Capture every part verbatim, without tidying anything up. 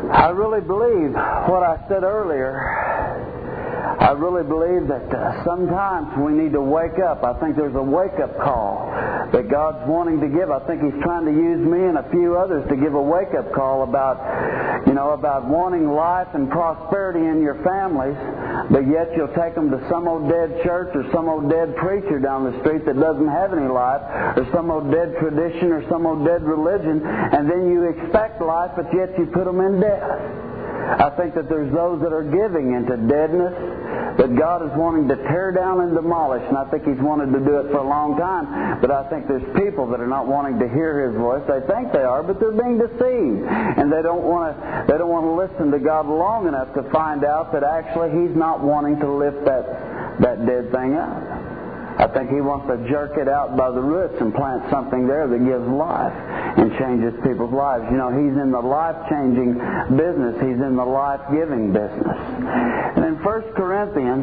I really believe what I said earlier. I really believe that uh, sometimes we need to wake up. I think there's a wake-up call that God's wanting to give. I think He's trying to use me and a few others to give a wake-up call about, you know, about wanting life and prosperity in your families, but yet you'll take them to some old dead church or some old dead preacher down the street that doesn't have any life, or some old dead tradition or some old dead religion, and then you expect life, but yet you put them in death. I think that there's those that are giving into deadness that God is wanting to tear down and demolish, and I think He's wanted to do it for a long time. But I think there's people that are not wanting to hear His voice. They think they are, but they're being deceived, and they don't want to. They don't want to listen to God long enough to find out that actually He's not wanting to lift that that dead thing up. I think He wants to jerk it out by the roots and plant something there that gives life and changes people's lives. You know, He's in the life-changing business. He's in the life-giving business. And in First Corinthians,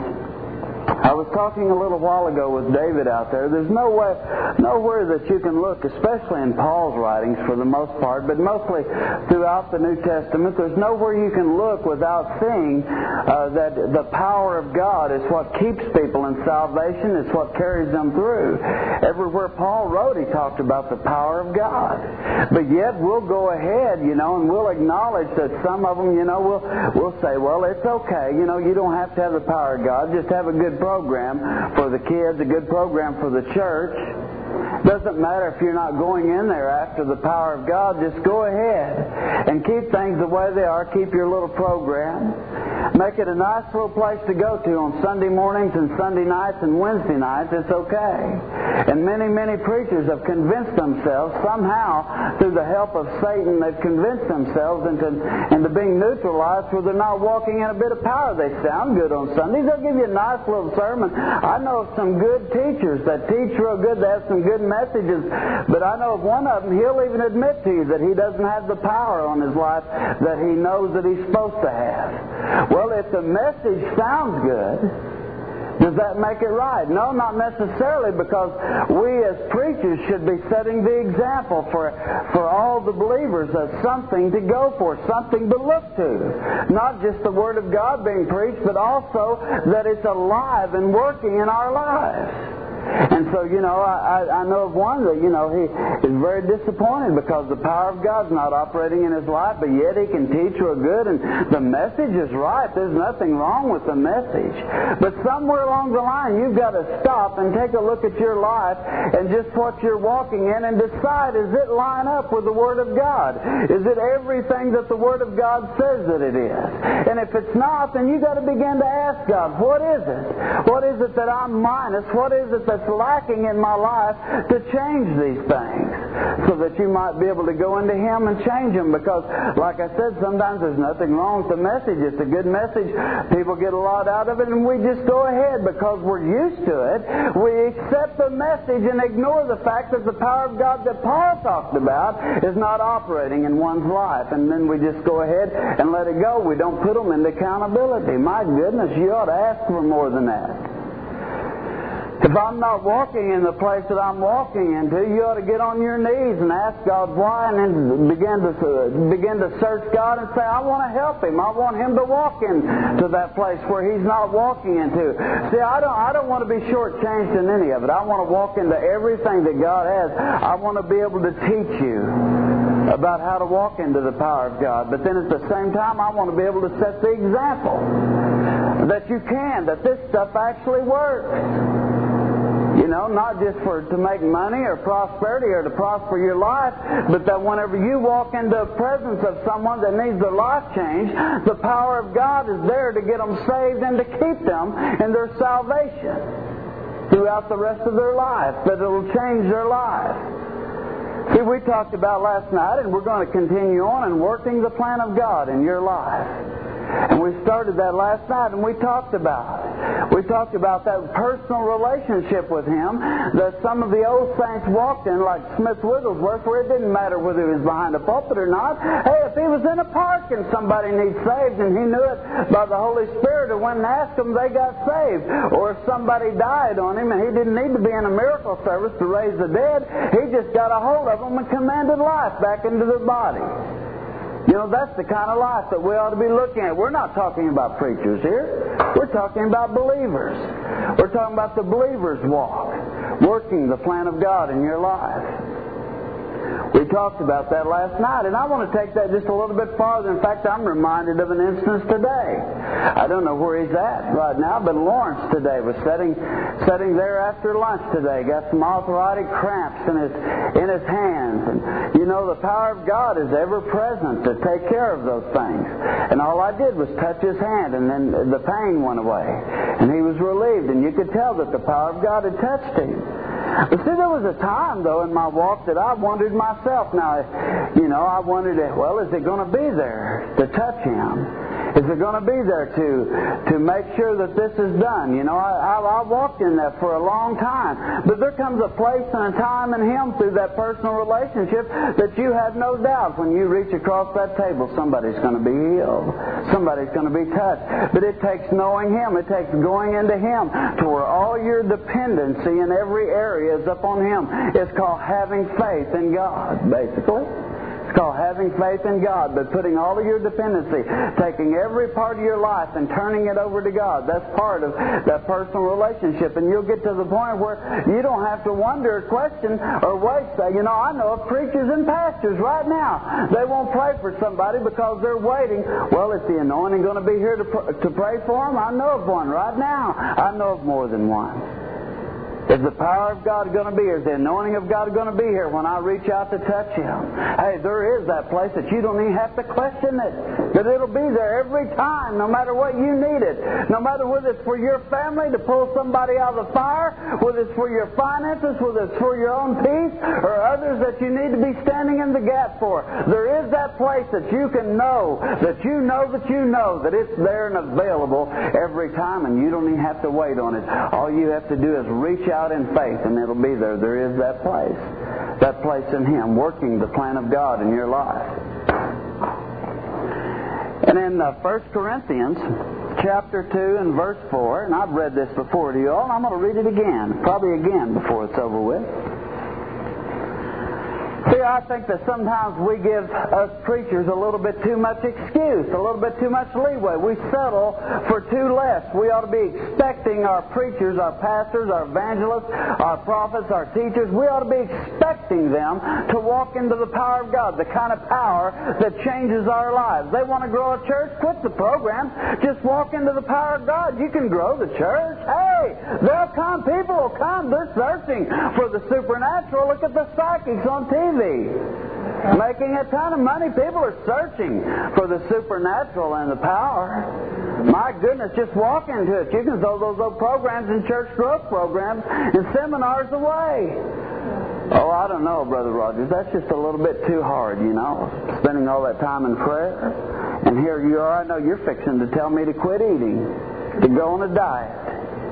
I was talking a little while ago with David out there. There's no way, nowhere that you can look, especially in Paul's writings for the most part, but mostly throughout the New Testament, there's nowhere you can look without seeing uh, that the power of God is what keeps people in salvation. It's what carries them through. Everywhere Paul wrote, he talked about the power of God. But yet we'll go ahead, you know, and we'll acknowledge that some of them, you know, we'll, we'll say, well, it's okay. You know, you don't have to have the power of God. Just have a good program for the kids, a good program for the church. Doesn't matter if you're not going in there after the power of God. Just go ahead and keep things the way they are. Keep your little program. Make it a nice little place to go to on Sunday mornings and Sunday nights and Wednesday nights. It's okay. And many, many preachers have convinced themselves somehow through the help of Satan, they've convinced themselves into, into being neutralized where they're not walking in a bit of power. They sound good on Sundays. They'll give you a nice little sermon. I know of some good teachers that teach real good. They have some good messages, but I know of one of them, he'll even admit to you that he doesn't have the power on his life that he knows that he's supposed to have. Well, if the message sounds good, does that make it right? No, not necessarily, because we as preachers should be setting the example for, for all the believers as something to go for, something to look to. Not just the Word of God being preached, but also that it's alive and working in our lives. And so, you know, I, I know of one that, you know, he is very disappointed because the power of God's not operating in his life, but yet he can teach real good, and the message is right. There's nothing wrong with the message. But somewhere along the line, you've got to stop and take a look at your life and just what you're walking in and decide, is it line up with the Word of God? Is it everything that the Word of God says that it is? And if it's not, then you've got to begin to ask God, what is it? What is it that I'm minus? What is it that's lacking in my life to change these things, so that you might be able to go into Him and change them? Because, like I said, sometimes there's nothing wrong with the message. It's a good message. People get a lot out of it, and we just go ahead because we're used to it. We accept the message and ignore the fact that the power of God that Paul talked about is not operating in one's life. And then we just go ahead and let it go. We don't put them into accountability. My goodness, you ought to ask for more than that. If I'm not walking in the place that I'm walking into, you ought to get on your knees and ask God why, and then begin to uh, begin to search God and say, I want to help him. I want him to walk into that place where he's not walking into. See, I don't I don't want to be shortchanged in any of it. I want to walk into everything that God has. I want to be able to teach you about how to walk into the power of God. But then at the same time, I want to be able to set the example that you can, that this stuff actually works. You know, not just for to make money or prosperity or to prosper your life, but that whenever you walk into the presence of someone that needs their life changed, the power of God is there to get them saved and to keep them in their salvation throughout the rest of their life, that it'll change their life. See, we talked about last night, and we're going to continue on in working the plan of God in your life. And we started that last night, and we talked about it. We talked about that personal relationship with Him that some of the old saints walked in, like Smith Wigglesworth, where it didn't matter whether he was behind a pulpit or not. Hey, if he was in a park and somebody needs saved and he knew it by the Holy Spirit and went and asked them, they got saved. Or if somebody died on him and he didn't need to be in a miracle service to raise the dead, he just got a hold of them and commanded life back into their body. You know, that's the kind of life that we ought to be looking at. We're not talking about preachers here. We're talking about believers. We're talking about the believer's walk, working the plan of God in your life. We talked about that last night, and I want to take that just a little bit farther. In fact, I'm reminded of an instance today. I don't know where he's at right now, but Lawrence today was sitting sitting there after lunch today, got some arthritic cramps in his in his hands. And you know, the power of God is ever present to take care of those things. And all I did was touch his hand, and then the pain went away. And he was relieved, and you could tell that the power of God had touched him. But see, there was a time, though, in my walk that I wondered myself. Now, you know, I wondered, well, is it going to be there to touch him? Is it going to be there to to make sure that this is done? You know, I, I, I walked in that for a long time. But there comes a place and a time in Him through that personal relationship that you have no doubt when you reach across that table, somebody's going to be healed. Somebody's going to be touched. But it takes knowing Him. It takes going into Him to where all your dependency in every area is upon Him. It's called having faith in God, basically. It's called having faith in God, but putting all of your dependency, taking every part of your life and turning it over to God. That's part of that personal relationship. And you'll get to the point where you don't have to wonder or question or waste that. You know, I know of preachers and pastors right now. They won't pray for somebody because they're waiting. Well, is the anointing going to be here to, pr- to pray for them? I know of one right now. I know of more than one. Is the power of God going to be here? Is the anointing of God going to be here when I reach out to touch Him? Hey, there is that place that you don't even have to question it. That it'll be there every time, no matter what you need it. No matter whether it's for your family to pull somebody out of the fire, whether it's for your finances, whether it's for your own peace, or others that you need to be standing in the gap for. There is that place that you can know, that you know that you know that it's there and available every time, and you don't even have to wait on it. All you have to do is reach out out in faith, and it'll be there. There is that place. That place in Him, working the plan of God in your life. And in uh, First Corinthians chapter two and verse four, and I've read this before to you all, and I'm going to read it again, probably again before it's over with. See, I think that sometimes we give us preachers a little bit too much excuse, a little bit too much leeway. We settle for too less. We ought to be expecting our preachers, our pastors, our evangelists, our prophets, our teachers, we ought to be expecting them to walk into the power of God, the kind of power that changes our lives. They want to grow a church? Quit the program. Just walk into the power of God. You can grow the church. Hey, there'll come. People will come. They're searching for the supernatural. Look at the psychics on T V. Making a ton of money. People are searching for the supernatural and the power. My goodness, just walk into it. You can throw those old programs and church growth programs and seminars away. Oh, I don't know, Brother Rogers. That's just a little bit too hard, you know, spending all that time in prayer. And here you are. I know you're fixing to tell me to quit eating, to go on a diet.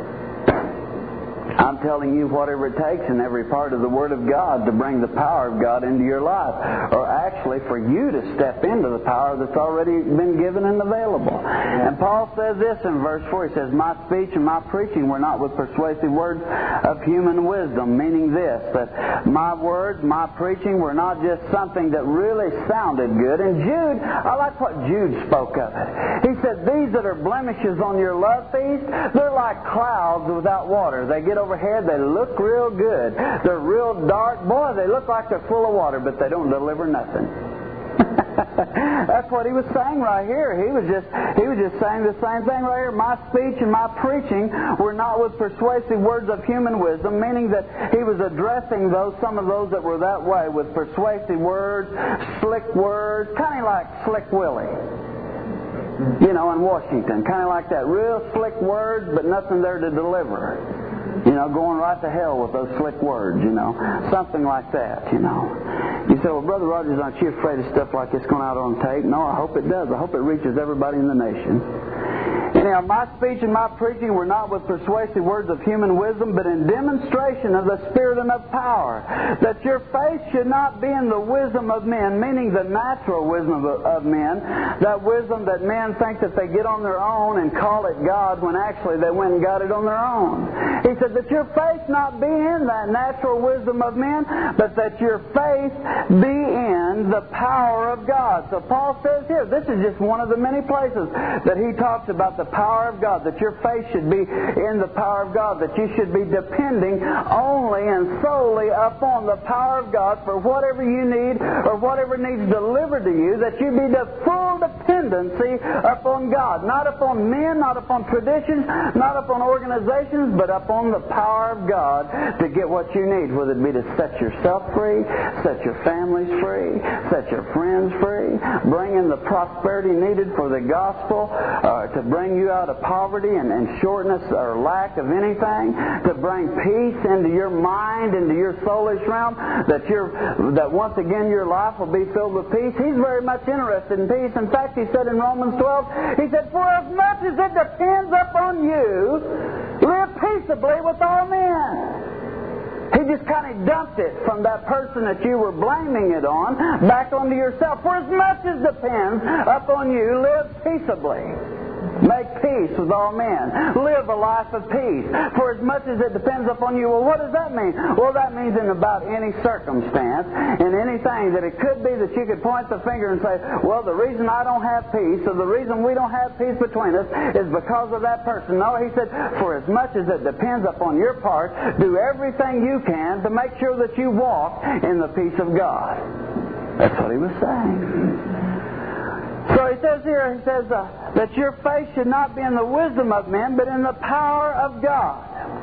I'm telling you whatever it takes in every part of the Word of God to bring the power of God into your life, or actually for you to step into the power that's already been given and available. And Paul says this in verse four. He says, "My speech and my preaching were not with persuasive words of human wisdom," meaning this, that my words, my preaching were not just something that really sounded good. And Jude, I like what Jude spoke of it. He said, "These that are blemishes on your love feast, they're like clouds without water. They get overhead, they look real good. They're real dark. Boy, they look like they're full of water, but they don't deliver nothing." That's what he was saying right here. He was just he was just saying the same thing right here. My speech and my preaching were not with persuasive words of human wisdom, meaning that he was addressing those some of those that were that way with persuasive words, slick words, kind of like Slick Willie. You know, in Washington, kind of like that. Real slick words, but nothing there to deliver. You know, going right to hell with those slick words, you know. Something like that, you know. You say, "Well, Brother Rogers, aren't you afraid of stuff like this going out on tape?" No, I hope it does. I hope it reaches everybody in the nation. Anyhow, my speech and my preaching were not with persuasive words of human wisdom, but in demonstration of the Spirit and of power, that your faith should not be in the wisdom of men, meaning the natural wisdom of, of men, that wisdom that men think that they get on their own and call it God when actually they went and got it on their own. He said that your faith not be in that natural wisdom of men, but that your faith be in in the power of God. So Paul says here, this is just one of the many places that he talks about the power of God, that your faith should be in the power of God, that you should be depending only and solely upon the power of God for whatever you need or whatever needs delivered to you, that you be the full dependency upon God, not upon men, not upon traditions, not upon organizations, but upon the power of God to get what you need, whether it be to set yourself free, set your families free, set your friends free, bring in the prosperity needed for the gospel, uh, to bring you out of poverty and, and shortness or lack of anything, to bring peace into your mind, into your soulish realm, that you're, that once again your life will be filled with peace. He's very much interested in peace. In fact, he said in Romans twelve, he said, for as much as it depends upon you, live peaceably with all men. He just kind of dumped it from that person that you were blaming it on back onto yourself. For as much as depends upon you, live peaceably. Make peace with all men. Live a life of peace. For as much as it depends upon you. Well, what does that mean? Well, that means in about any circumstance, in anything, that it could be that you could point the finger and say, well, the reason I don't have peace, or the reason we don't have peace between us, is because of that person. No, he said, for as much as it depends upon your part, do everything you can to make sure that you walk in the peace of God. That's what he was saying. So he says here, he says uh, that your faith should not be in the wisdom of men, but in the power of God.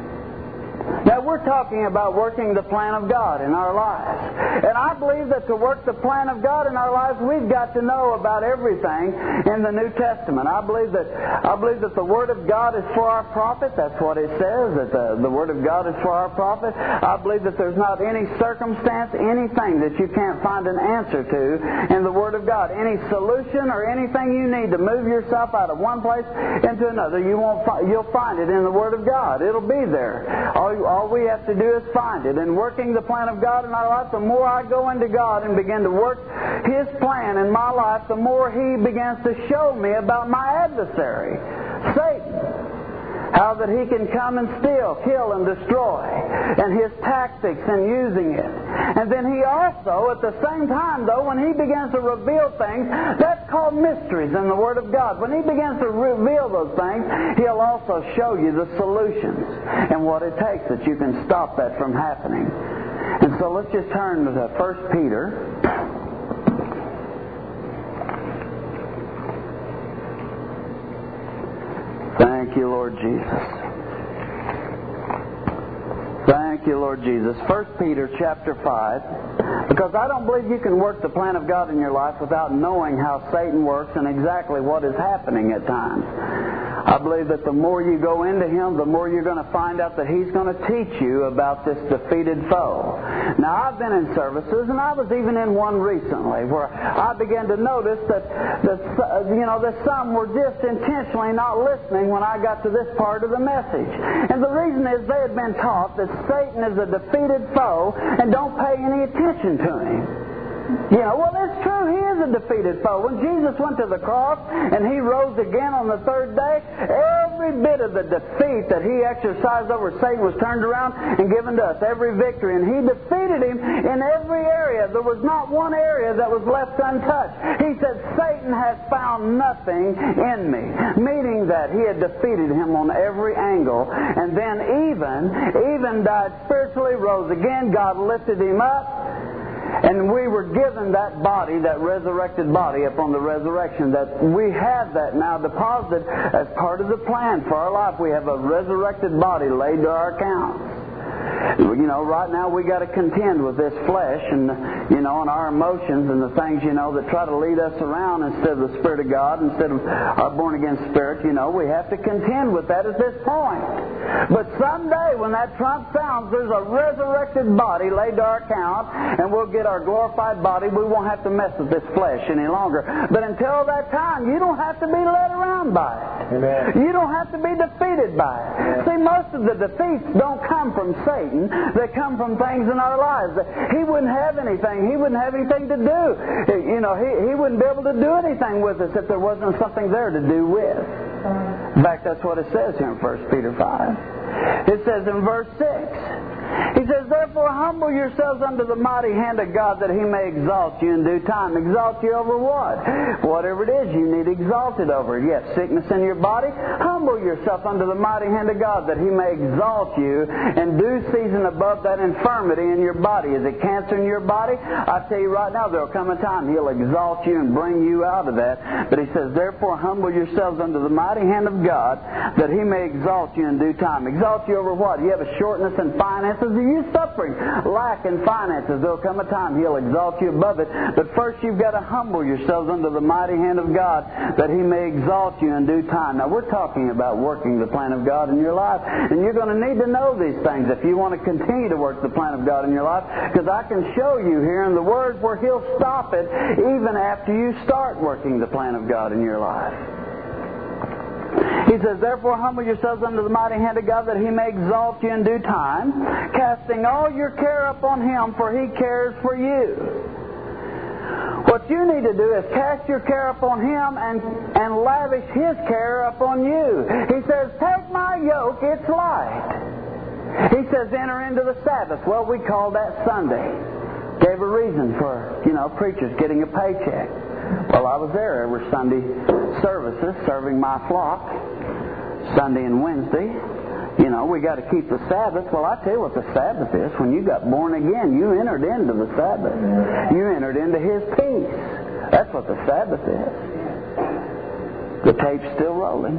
Now, we're talking about working the plan of God in our lives. And I believe that to work the plan of God in our lives, we've got to know about everything in the New Testament. I believe that I believe that the Word of God is for our profit. That's what it says, that the, the Word of God is for our profit. I believe that there's not any circumstance, anything that you can't find an answer to in the Word of God. Any solution or anything you need to move yourself out of one place into another, you won't fi- you'll find it in the Word of God. It'll be there. All All we have to do is find it. And working the plan of God in our life, the more I go into God and begin to work His plan in my life, the more He begins to show me about my adversary, Satan. How that he can come and steal, kill, and destroy, and his tactics in using it. And then he also, at the same time, though, when he begins to reveal things, that's called mysteries in the Word of God. When he begins to reveal those things, he'll also show you the solutions and what it takes that you can stop that from happening. And so let's just turn to First Peter. Thank you, Lord Jesus. Thank you, Lord Jesus. First Peter chapter five. Because I don't believe you can work the plan of God in your life without knowing how Satan works and exactly what is happening at times. I believe that the more you go into him, the more you're going to find out that he's going to teach you about this defeated foe. Now, I've been in services, and I was even in one recently, where I began to notice that, that you know, that some were just intentionally not listening when I got to this part of the message. And the reason is they had been taught that Satan is a defeated foe and don't pay any attention to him. You know, well, it's true, he is a defeated foe. When Jesus went to the cross and he rose again on the third day, every bit of the defeat that he exercised over Satan was turned around and given to us, every victory. And he defeated him in every area. There was not one area that was left untouched. He said, Satan has found nothing in me, meaning that he had defeated him on every angle. And then even, even died spiritually, rose again, God lifted him up. And we were given that body, that resurrected body upon the resurrection, that we have that now deposited as part of the plan for our life. We have a resurrected body laid to our account. You know, right now we got to contend with this flesh and, you know, and our emotions and the things, you know, that try to lead us around instead of the Spirit of God, instead of our born-again spirit. You know, we have to contend with that at this point. But someday when that trump sounds, there's a resurrected body laid to our account, and we'll get our glorified body. We won't have to mess with this flesh any longer. But until that time, you don't have to be led around by it. Amen. You don't have to be defeated by it. Amen. See, most of the defeats don't come from Satan. They come from things in our lives. He wouldn't have anything. He wouldn't have anything to do. You know, he, he wouldn't be able to do anything with us if there wasn't something there to do with. In fact, that's what it says here in First Peter five. It says in verse six, he He says, therefore humble yourselves under the mighty hand of God that He may exalt you in due time. Exalt you over what? Whatever it is you need exalted over. Yes, sickness in your body. Humble yourself under the mighty hand of God that He may exalt you in due season above that infirmity in your body. Is it cancer in your body? I tell you right now, there will come a time He'll exalt you and bring you out of that. But He says, therefore humble yourselves under the mighty hand of God that He may exalt you in due time. Exalt you over what? You have a shortness in finances? Are you suffering lack in finances? There will come a time He'll exalt you above it. But first you've got to humble yourselves under the mighty hand of God that He may exalt you in due time. Now we're talking about working the plan of God in your life. And you're going to need to know these things if you want to continue to work the plan of God in your life. Because I can show you here in the Word where He'll stop it even after you start working the plan of God in your life. He says, therefore humble yourselves under the mighty hand of God that He may exalt you in due time, casting all your care upon Him, for He cares for you. What you need to do is cast your care upon Him and, and lavish His care upon you. He says, take my yoke, it's light. He says, enter into the Sabbath. Well, we call that Sunday. Gave a reason for, you know, preachers getting a paycheck. Well, I was there every Sunday services serving my flock, Sunday and Wednesday. You know, we got to keep the Sabbath. Well, I tell you what the Sabbath is. When you got born again, you entered into the Sabbath. You entered into His peace. That's what the Sabbath is. The tape's still rolling.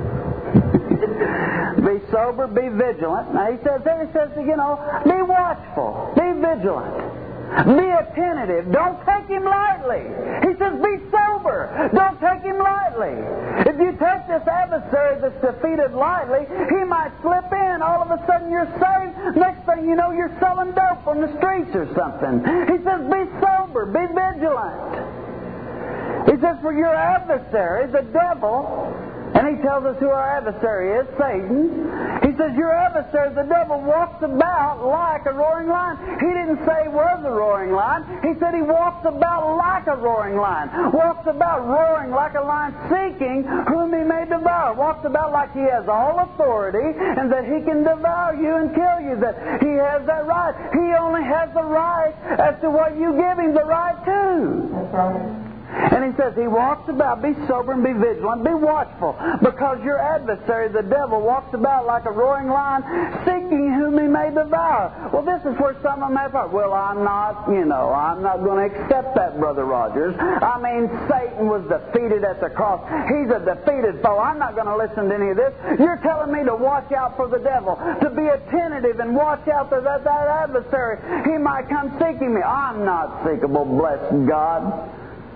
Be sober, be vigilant. Now he says, there he says, you know, be watchful, be vigilant. Be attentive. Don't take Him lightly. He says, be sober. Don't take Him lightly. If you take this adversary that's defeated lightly, he might slip in. All of a sudden you're saved. Next thing you know, you're selling dope on the streets or something. He says, be sober. Be vigilant. He says, for your adversary, the devil... And he tells us who our adversary is, Satan. He says, your adversary, the devil, walks about like a roaring lion. He didn't say he was a roaring lion. He said he walks about like a roaring lion. Walks about roaring like a lion, seeking whom he may devour. Walks about like he has all authority and that he can devour you and kill you. That he has that right. He only has the right as to what you give him the right to. That's right. And he says, he walks about, be sober and be vigilant, be watchful, because your adversary, the devil, walks about like a roaring lion, seeking whom he may devour. Well, this is where some of them have thought, well, I'm not, you know, I'm not going to accept that, Brother Rogers. I mean, Satan was defeated at the cross. He's a defeated foe. I'm not going to listen to any of this. You're telling me to watch out for the devil, to be attentive and watch out for that, that adversary. He might come seeking me. I'm not seekable, bless God.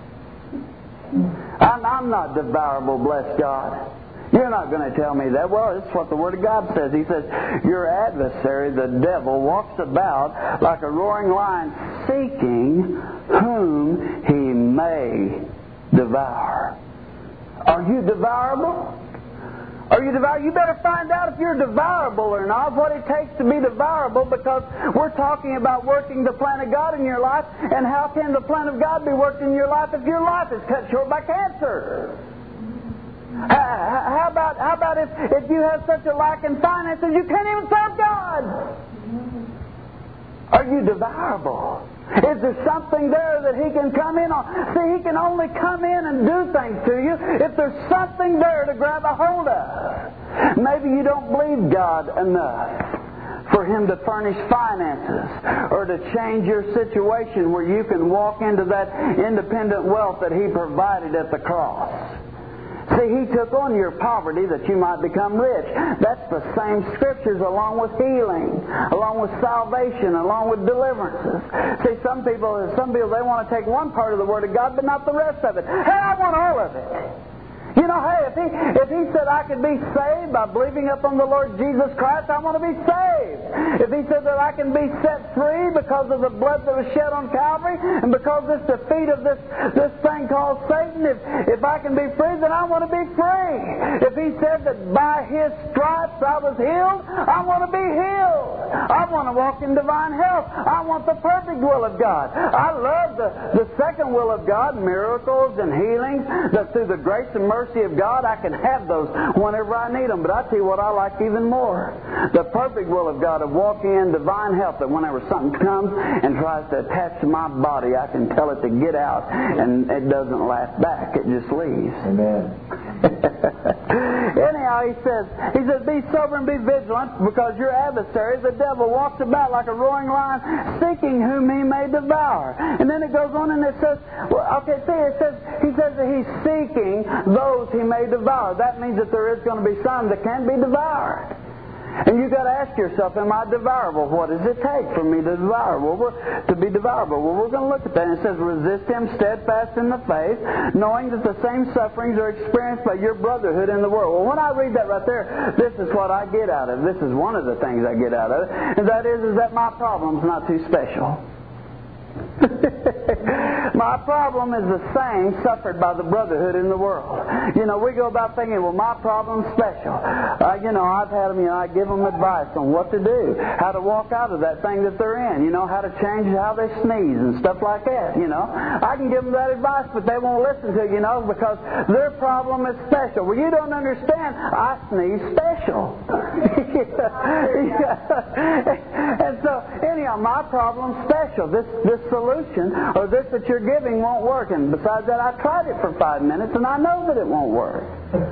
I'm, I'm not devourable, bless God. You're not going to tell me that. Well, it's what the Word of God says. He says, your adversary, the devil, walks about like a roaring lion, seeking whom he may devour. Are you devourable? Are you devourable? You better find out if you're devourable or not, what it takes to be devourable, because we're talking about working the plan of God in your life, and how can the plan of God be worked in your life if your life is cut short by cancer? How about, how about if, if you have such a lack in finances you can't even serve God? Are you devourable? Is there something there that He can come in on? See, He can only come in and do things to you if there's something there to grab a hold of. Maybe you don't believe God enough for Him to furnish finances or to change your situation where you can walk into that independent wealth that He provided at the cross. See, He took on your poverty that you might become rich. That's the same Scriptures along with healing, along with salvation, along with deliverances. See, some people, some people, they want to take one part of the Word of God, but not the rest of it. Hey, I want all of it. You know, hey, if he, if he said I could be saved by believing upon the Lord Jesus Christ, I want to be saved. If He said that I can be set free because of the blood that was shed on Calvary and because of this defeat of this, this thing called Satan, if, if I can be free, then I want to be free. If He said that by His stripes I was healed, I want to be healed. I want to walk in divine health. I want the perfect will of God. I love the, the second will of God, miracles and healings, that through the grace and mercy mercy of God, I can have those whenever I need them. But I tell you what I like even more. The perfect will of God of walking in divine health, that whenever something comes and tries to attach to my body, I can tell it to get out, and it doesn't laugh back. It just leaves. Amen. Anyhow, he says, he says, be sober and be vigilant, because your adversary, the devil, walks about like a roaring lion, seeking whom he may devour. And then it goes on and it says, well, okay, see, it says, he says that he's seeking those he may devour. That means that there is going to be some that can be devoured. And you've got to ask yourself, am I devourable? What does it take for me to devour? Well, we're, to be devourable? Well, we're going to look at that. And it says, resist him steadfast in the faith, knowing that the same sufferings are experienced by your brotherhood in the world. Well, when I read that right there, this is what I get out of it. This is one of the things I get out of it. And that is, is that my problem's not too special. My problem is the same suffered by the brotherhood in the world. You know, we go about thinking, well, my problem's special. Uh, you know, I've had them, you know, I give them advice on what to do, how to walk out of that thing that they're in, you know, how to change how they sneeze and stuff like that, you know. I can give them that advice, but they won't listen to it, you know, because their problem is special. Well, you don't understand. I sneeze special. And so, anyhow, my problem's special. This, this solution, or this that you're giving, won't work. And besides that, I tried it for five minutes, and I know that it won't work.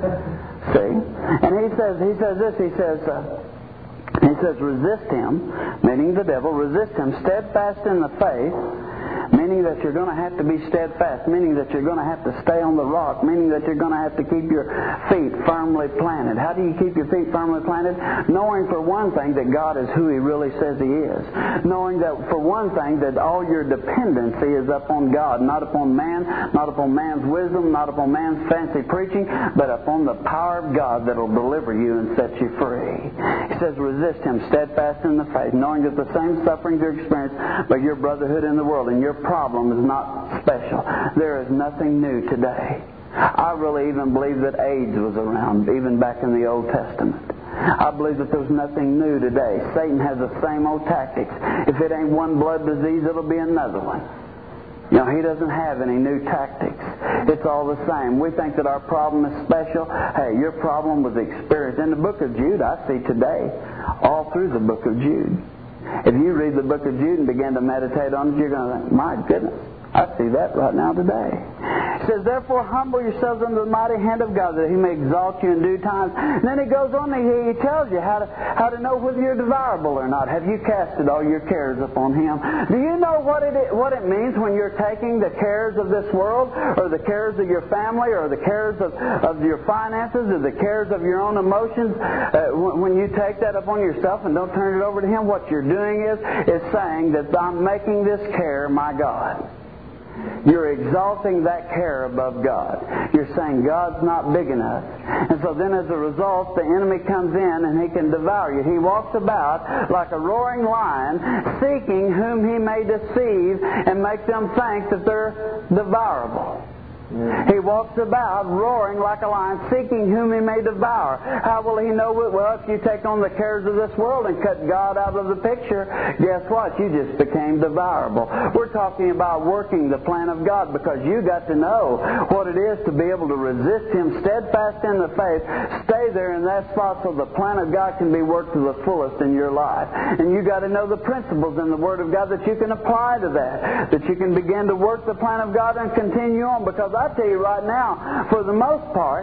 See? And he says, he says this, he says, uh, he says, resist him, meaning the devil, resist him, steadfast in the faith, meaning that you're going to have to be steadfast, meaning that you're going to have to stay on the rock, meaning that you're going to have to keep your feet firmly planted. How do you keep your feet firmly planted? Knowing for one thing that God is who He really says He is. Knowing that for one thing that all your dependency is upon God, not upon man, not upon man's wisdom, not upon man's fancy preaching, but upon the power of God that will deliver you and set you free. He says, resist him steadfast in the faith, knowing that the same sufferings are experienced by your brotherhood in the world, and your problem is not special. There is nothing new today. I really even believe that AIDS was around even back in the Old Testament. I believe that there's nothing new today. Satan has the same old tactics. If it ain't one blood disease, it'll be another one. You know, he doesn't have any new tactics. It's all the same. We think that our problem is special. Hey, your problem was experienced. In the book of Jude, I see today, all through the book of Jude. If you read the book of Jude and begin to meditate on it, you're going to think, my goodness, I see that right now today. It says, therefore humble yourselves under the mighty hand of God, that He may exalt you in due time. And then He goes on and He tells you how to, how to know whether you're devourable or not. Have you casted all your cares upon Him? Do you know what it, what it means when you're taking the cares of this world, or the cares of your family, or the cares of, of your finances, or the cares of your own emotions? Uh, when you take that upon yourself and don't turn it over to Him, what you're doing is, is saying that I'm making this care my God. You're exalting that care above God. You're saying God's not big enough. And so then as a result, the enemy comes in and he can devour you. He walks about like a roaring lion, seeking whom he may deceive and make them think that they're devourable. He walks about roaring like a lion, seeking whom he may devour. How will he know it? Well, if you take on the cares of this world and cut God out of the picture, guess what? You just became devourable. We're talking about working the plan of God, because you got to know what it is to be able to resist Him steadfast in the faith. Stay there in that spot so the plan of God can be worked to the fullest in your life. And you got to know the principles in the Word of God that you can apply to that, that you can begin to work the plan of God and continue on, because I tell you right now, for the most part,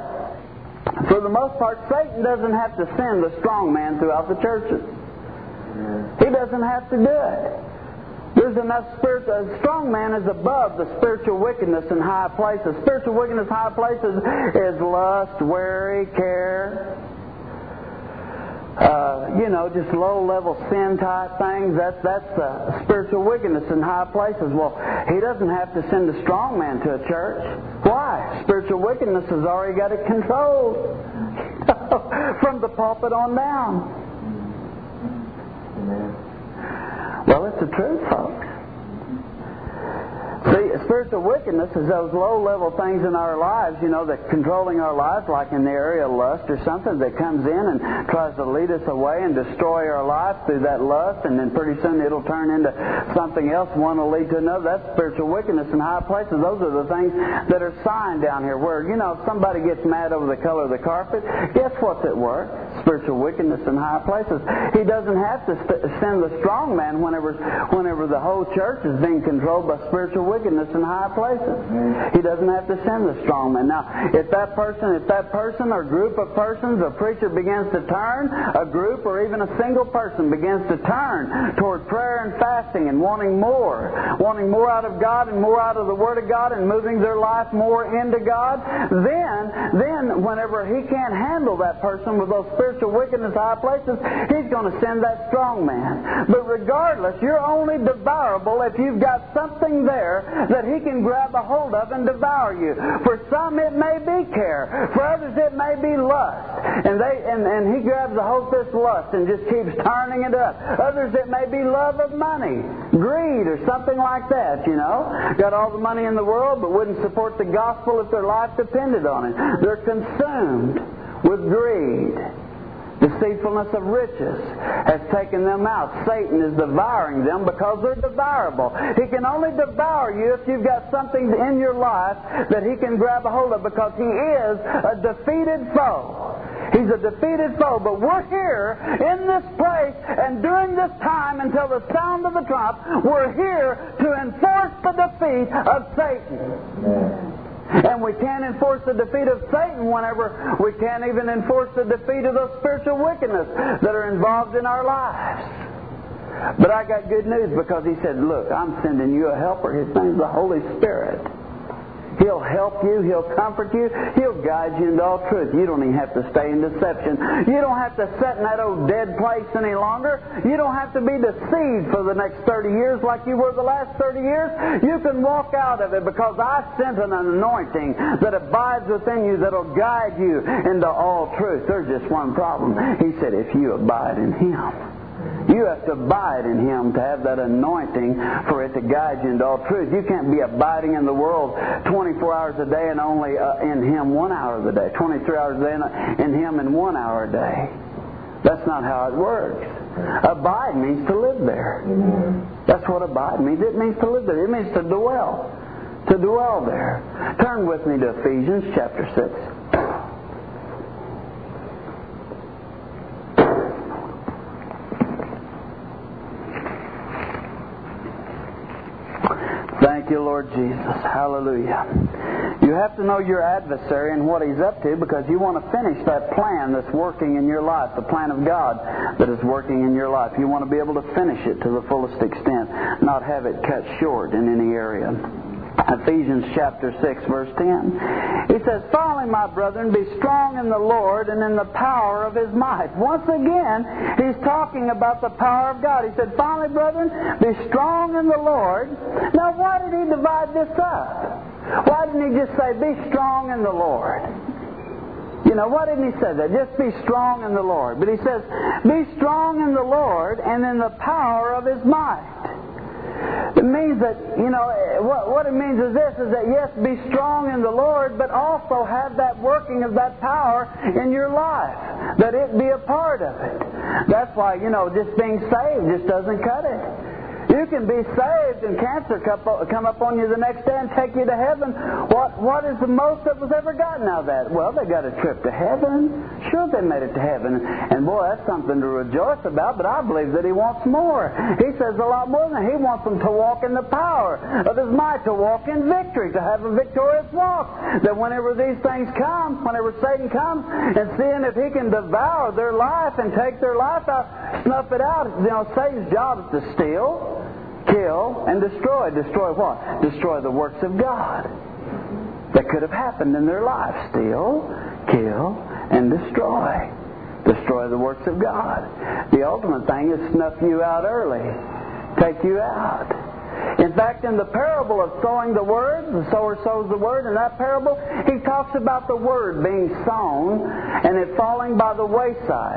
for the most part, Satan doesn't have to send the strong man throughout the churches. He doesn't have to do it. There's enough spirit. A strong man is above the spiritual wickedness in high places. Spiritual wickedness in high places is lust, worry, care. Uh, you know, just low-level sin type things. That's that's uh, spiritual wickedness in high places. Well, he doesn't have to send a strong man to a church. Why? Spiritual wickedness has already got it controlled from the pulpit on down. Well, it's the truth, folks. See, spiritual wickedness is those low-level things in our lives, you know, that controlling our lives, like in the area of lust or something, that comes in and tries to lead us away and destroy our life through that lust, and then pretty soon it'll turn into something else. One will lead to another. That's spiritual wickedness in high places. Those are the things that are signed down here, where, you know, if somebody gets mad over the color of the carpet, guess what's at work? Spiritual wickedness in high places. He doesn't have to st- send the strong man whenever, whenever the whole church is being controlled by spiritual wickedness in high places. He doesn't have to send the strong man. Now, if that person, if that person or group of persons or preacher begins to turn, a group or even a single person begins to turn toward prayer and fasting and wanting more, wanting more out of God and more out of the Word of God and moving their life more into God, then, then whenever he can't handle that person with those spiritual wickedness high places, he's going to send that strong man. But regardless, you're only devourable if you've got something there that he can grab a hold of and devour you. For some it may be care. For others it may be lust. And they and, and he grabs a hold of this lust and just keeps turning it up. Others it may be love of money, greed or something like that, you know. Got all the money in the world but wouldn't support the gospel if their life depended on it. They're consumed with greed. Deceitfulness of riches has taken them out. Satan is devouring them because they're devourable. He can only devour you if you've got something in your life that he can grab a hold of, because he is a defeated foe. He's a defeated foe. But we're here in this place, and during this time until the sound of the trump, we're here to enforce the defeat of Satan. Yeah. And we can't enforce the defeat of Satan whenever we can't even enforce the defeat of those spiritual wickedness that are involved in our lives. But I got good news, because he said, look, I'm sending you a helper. His name's the Holy Spirit. He'll help you. He'll comfort you. He'll guide you into all truth. You don't even have to stay in deception. You don't have to sit in that old dead place any longer. You don't have to be deceived for the next thirty years like you were the last thirty years. You can walk out of it, because I sent an anointing that abides within you that'll guide you into all truth. There's just one problem. He said, if you abide in Him. You have to abide in Him to have that anointing for it to guide you into all truth. You can't be abiding in the world twenty-four hours a day and only uh, in Him one hour of the day. twenty-three hours a day and in Him in one hour a day. That's not how it works. Abide means to live there. That's what abide means. It means to live there. It means to dwell. To dwell there. Turn with me to Ephesians chapter six. Thank you, Lord Jesus. Hallelujah. You have to know your adversary and what he's up to, because you want to finish that plan that's working in your life, the plan of God that is working in your life. You want to be able to finish it to the fullest extent, not have it cut short in any area. Ephesians chapter six, verse ten. He says, finally, my brethren, be strong in the Lord and in the power of His might. Once again, he's talking about the power of God. He said, finally, brethren, be strong in the Lord. Now, why did he divide this up? Why didn't he just say, be strong in the Lord? You know, why didn't he say that? Just be strong in the Lord. But he says, be strong in the Lord and in the power of His might. It means that, you know, what, what it means is this, is that yes, be strong in the Lord, but also have that working of that power in your life, that it be a part of it. That's why, you know, just being saved just doesn't cut it. You can be saved and cancer come up on you the next day and take you to heaven. What what has the most of us ever gotten out of that? Well, they got a trip to heaven. Sure, they made it to heaven. And boy, that's something to rejoice about, but I believe that He wants more. He says a lot more than that. He wants them to walk in the power of His might, to walk in victory, to have a victorious walk. That whenever these things come, whenever Satan comes and seeing if he can devour their life and take their life out, snuff it out. You know, Satan's job is to steal, kill, and destroy. Destroy what? Destroy the works of God that could have happened in their life. Steal, kill, and destroy. Destroy the works of God. The ultimate thing is snuff you out early. Take you out. In fact, in the parable of sowing the Word, the sower sows the Word, in that parable, he talks about the Word being sown and it falling by the wayside.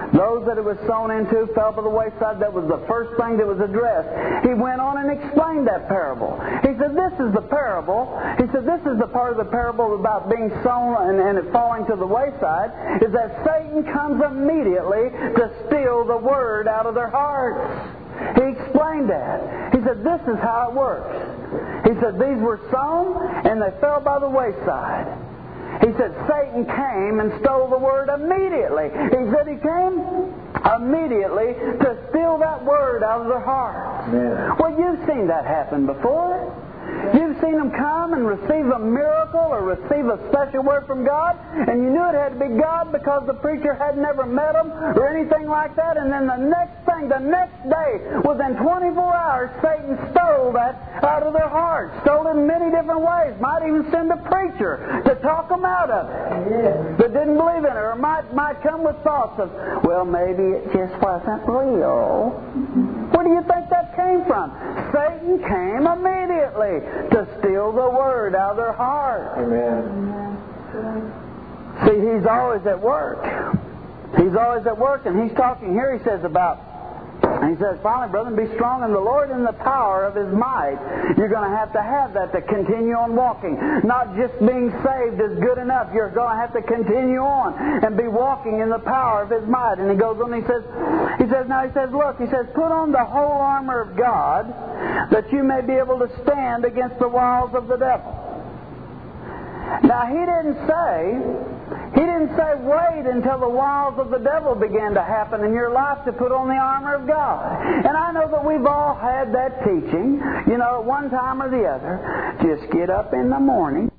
Those that it was sown into fell by the wayside. That was the first thing that was addressed. He went on and explained that parable. He said, this is the parable. He said, this is the part of the parable about being sown and, and it falling to the wayside, is that Satan comes immediately to steal the word out of their hearts. He explained that. He said, this is how it works. He said, these were sown and they fell by the wayside. He said, Satan came and stole the word immediately. He said he came immediately to steal that word out of their hearts. Yeah. Well, you've seen that happen before. You've seen them come and receive a miracle or receive a special word from God, and you knew it had to be God because the preacher had never met them or anything like that, and then the next thing, the next day, within twenty-four hours, Satan stole that out of their hearts. Stole it in many different ways. Might even send a preacher to talk them out of it that didn't believe in it, or might, might come with thoughts of, well, maybe it just wasn't real. Where do you think that came from? Satan came immediately to steal the word out of their heart. Amen. See, he's always at work. He's always at work, and he's talking here, he says about, and he says, finally, brethren, be strong in the Lord and the power of His might. You're going to have to have that to continue on walking. Not just being saved is good enough. You're going to have to continue on and be walking in the power of His might. And he goes on, he says, he says, now he says, look, he says, put on the whole armor of God that you may be able to stand against the wiles of the devil. Now, he didn't say... He didn't say wait until the wiles of the devil began to happen in your life to put on the armor of God. And I know that we've all had that teaching, you know, at one time or the other. Just get up in the morning.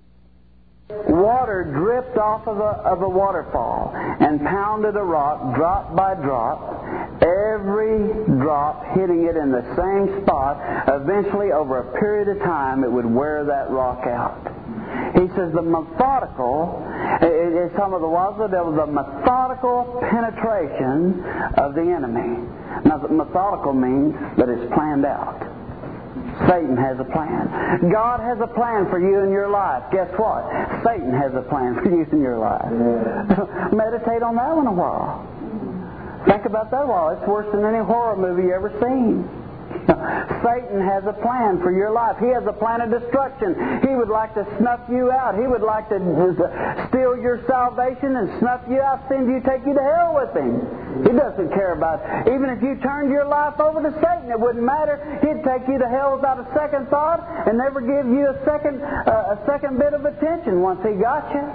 Water dripped off of a, of a waterfall and pounded a rock drop by drop, every drop hitting it in the same spot. Eventually, over a period of time, it would wear that rock out. He says the methodical, it's some of the wiles of the devil, the methodical penetration of the enemy. Now, methodical means that it's planned out. Satan has a plan. God has a plan for you in your life. Guess what? Satan has a plan for you in your life. Yeah. Meditate on that one a while. Think about that a while. It's worse than any horror movie you ever seen. Satan has a plan for your life. He has a plan of destruction. He would like to snuff you out. He would like to steal your salvation and snuff you out, send you, take you to hell with him. He doesn't care about it. Even if you turned your life over to Satan, it wouldn't matter. He'd take you to hell without a second thought and never give you a second, uh, a second bit of attention once he got you.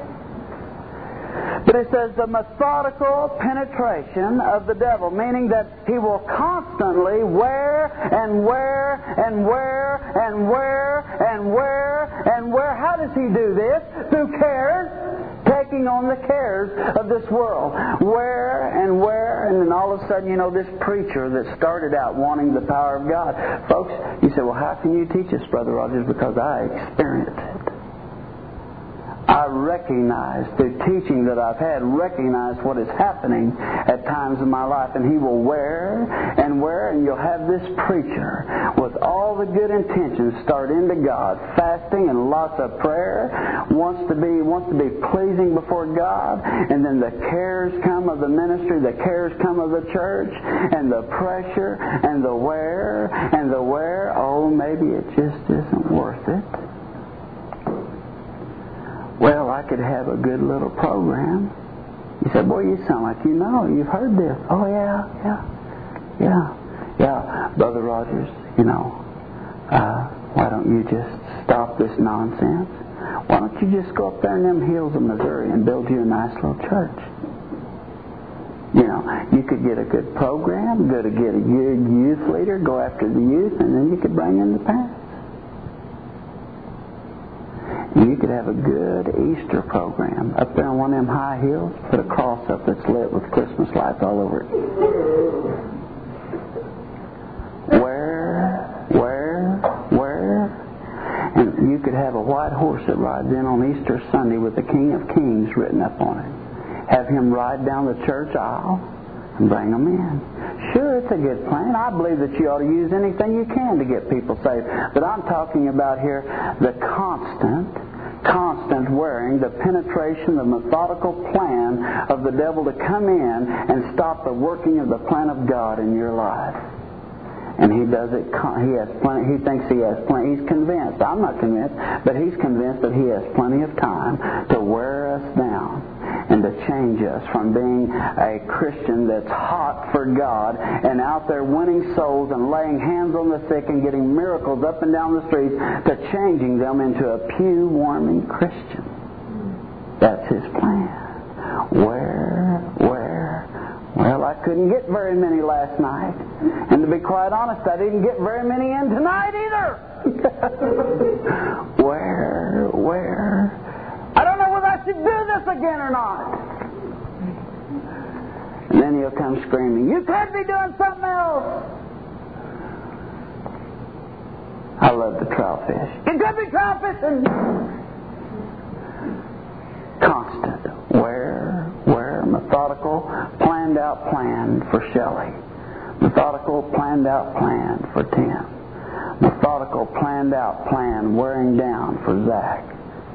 But it says the methodical penetration of the devil, meaning that he will constantly wear and wear and wear and wear and wear and wear. How does he do this? Through cares, taking on the cares of this world. Wear and wear, and then all of a sudden, you know, this preacher that started out wanting the power of God. Folks, you say, well, how can you teach us, Brother Rogers? Because I experienced it. I recognize, through teaching that I've had, recognize what is happening at times in my life. And he will wear and wear, and you'll have this preacher with all the good intentions start into God, fasting and lots of prayer, wants to be wants to be pleasing before God, and then the cares come of the ministry, the cares come of the church, and the pressure, and the wear, and the wear. Oh, maybe it just isn't worth it. Well, I could have a good little program. He said, boy, you sound like you know. You've heard this. Oh, yeah, yeah, yeah, yeah. Brother Rogers, you know, uh, why don't you just stop this nonsense? Why don't you just go up there in them hills of Missouri and build you a nice little church? You know, you could get a good program, go to get a good youth leader, go after the youth, and then you could bring in the parents. You could have a good Easter program up there on one of them high hills, put a cross up that's lit with Christmas lights all over it. Where, where, where? And you could have a white horse that rides in on Easter Sunday with the King of Kings written up on it. Have him ride down the church aisle and bring them in. Sure, it's a good plan. I believe that you ought to use anything you can to get people saved. But I'm talking about here the constant constant wearing, the penetration, the methodical plan of the devil to come in and stop the working of the plan of God in your life. And he does it. He has plenty. He thinks he has plenty. He's convinced. I'm not convinced, but he's convinced that he has plenty of time to wear us down and to change us from being a Christian that's hot for God and out there winning souls and laying hands on the sick and getting miracles up and down the streets, to changing them into a pew-warming Christian. That's his plan. Where, where? Well, I couldn't get very many last night. And to be quite honest, I didn't get very many in tonight either. Where, where? I don't know whether I should do this again or not. And then he'll come screaming, you could be doing something else. I love the trout fish. You could be trout fishing. Constant. Where, where? Methodical, planned out plan for Shelley. Methodical, planned out plan for Tim. Methodical, planned out plan wearing down for Zach.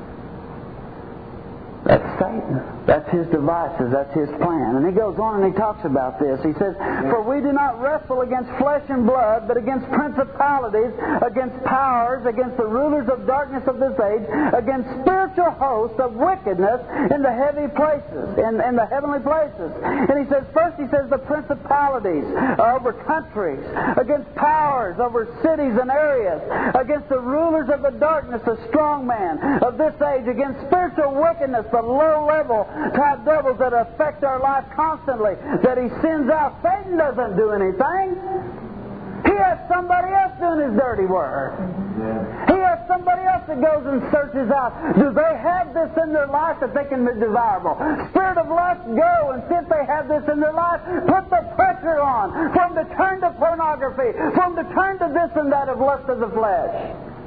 That's Satan. That's his devices. That's his plan. And he goes on and he talks about this. He says, for we do not wrestle against flesh and blood, but against principalities, against powers, against the rulers of darkness of this age, against spiritual hosts of wickedness in the heavy places, in, in the heavenly places. And he says, first he says the principalities over countries, against powers over cities and areas, against the rulers of the darkness, the strong man of this age, against spiritual wickedness, the low-level type devils that affect our life constantly, that he sends out. Satan doesn't do anything. He has somebody else doing his dirty work. He has somebody else that goes and searches out. Do they have this in their life that they can be desirable? Spirit of lust, go and see if they have this in their life. Put the pressure on. From to turn to pornography. From to turn to this and that of lust of the flesh.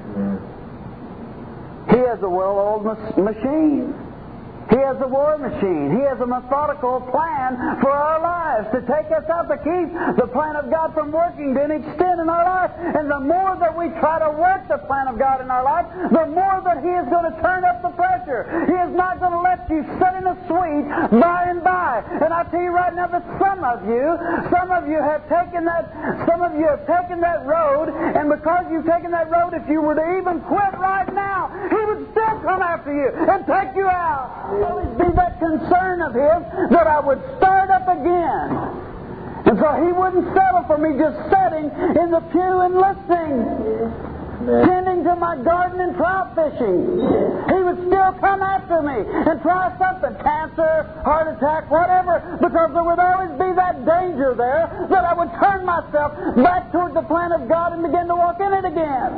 He has a well-oiled machine. He has a war machine. He has a methodical plan for our lives to take us out, to keep the plan of God from working to an extent in our life. And the more that we try to work the plan of God in our life, the more that He is going to turn up the pressure. He is not going to let you sit in a suite by and by. And I tell you right now that some of you, some of you have taken that, some of you have taken that road, and because you've taken that road, if you were to even quit right now, He would still come after you and take you out. Always be that concern of His that I would start up again. And so He wouldn't settle for me just sitting in the pew and listening, tending to my garden and trout fishing. He would still come after me and try something, cancer, heart attack, whatever, because there would always be that danger there that I would turn myself back toward the plan of God and begin to walk in it again.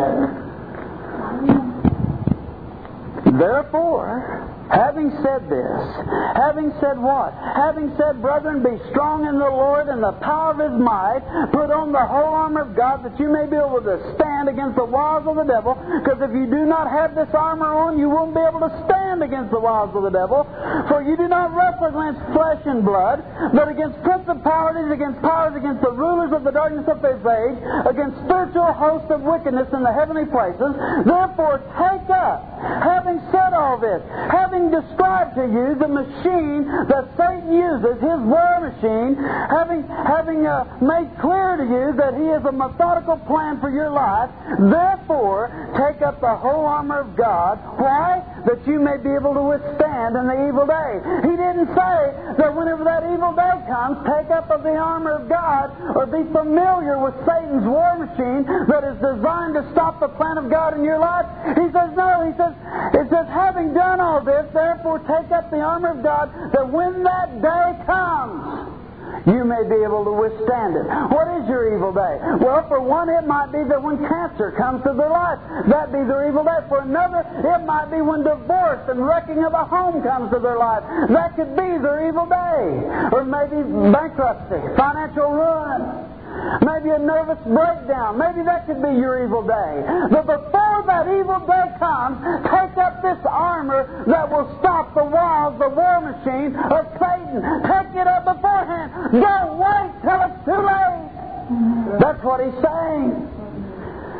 Therefore, having said this, having said what? Having said, brethren, be strong in the Lord and the power of His might. Put on the whole armor of God that you may be able to stand against the wiles of the devil. Because if you do not have this armor on, you won't be able to stand against the wiles of the devil. For you do not wrestle against flesh and blood, but against principalities, against powers, against the rulers of the darkness of this age, against spiritual hosts of wickedness in the heavenly places. Therefore take up, having said all this, having described to you the machine that Satan uses, his war machine, having having uh, made clear to you that he has a methodical plan for your life, therefore take up the whole armor of God. Why? That you may be able to withstand in the evil day. He didn't say that whenever that evil day comes, take up of the armor of God or be familiar with Satan's war machine that is designed to stop the plan of God in your life. He says no. He says, it says, having done all this, therefore take up the armor of God, that when that day comes, you may be able to withstand it. What is your evil day? Well, for one, it might be that when cancer comes to their life, that be their evil day. For another, it might be when divorce and wrecking of a home comes to their life. That could be their evil day. Or maybe bankruptcy, financial ruin. Maybe a nervous breakdown. Maybe that could be your evil day. But before that evil day comes, take up this armor that will stop the wiles, the war machine of Satan. Take it up beforehand. Don't wait till it's too late. That's what he's saying.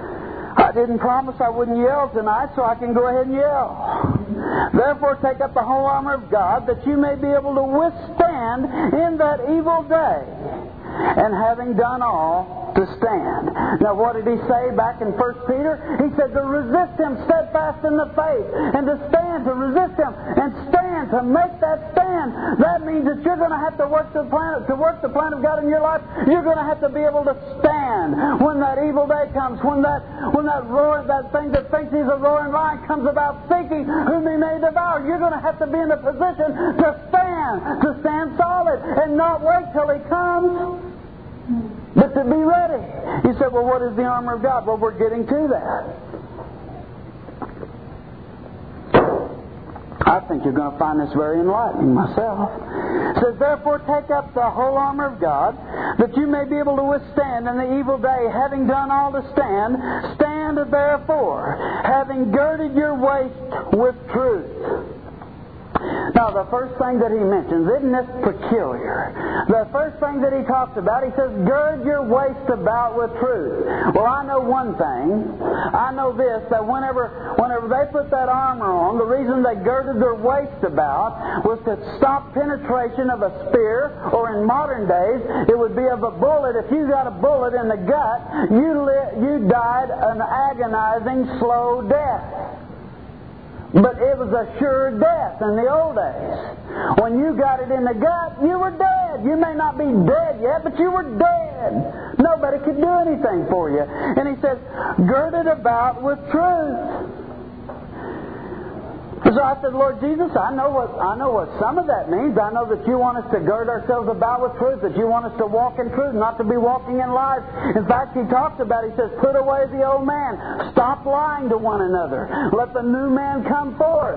I didn't promise I wouldn't yell tonight, so I can go ahead and yell. Therefore take up the whole armor of God, that you may be able to withstand in that evil day, and having done all, to stand. Now what did he say back in First Peter? He said to resist him steadfast in the faith, and to stand, to resist him, and stand, to make that stand. That means that you're going to have to work the plan, to work the plan of God in your life. You're going to have to be able to stand when that evil day comes, when that when that roar, that thing that thinks he's a roaring lion comes about seeking whom he may devour. You're going to have to be in a position to stand, to stand solid, and not wait till he comes, but to be ready. You said, well, what is the armor of God? Well, we're getting to that. I think you're going to find this very enlightening myself. It says, therefore take up the whole armor of God, that you may be able to withstand in the evil day, having done all to stand. Stand therefore, having girded your waist with truth. Now, the first thing that he mentions, isn't this peculiar? The first thing that he talks about, he says, gird your waist about with truth. Well, I know one thing. I know this, that whenever whenever they put that armor on, the reason they girded their waist about was to stop penetration of a spear, or in modern days, it would be of a bullet. If you got a bullet in the gut, you, li- you died an agonizing, slow death. But it was a sure death in the old days. When you got it in the gut, you were dead. You may not be dead yet, but you were dead. Nobody could do anything for you. And he says, gird it about with truth. So I said, Lord Jesus, I know what I know what some of that means. I know that you want us to gird ourselves about with truth, that you want us to walk in truth, not to be walking in lies. In fact, he talks about, he says, put away the old man. Stop lying to one another. Let the new man come forth.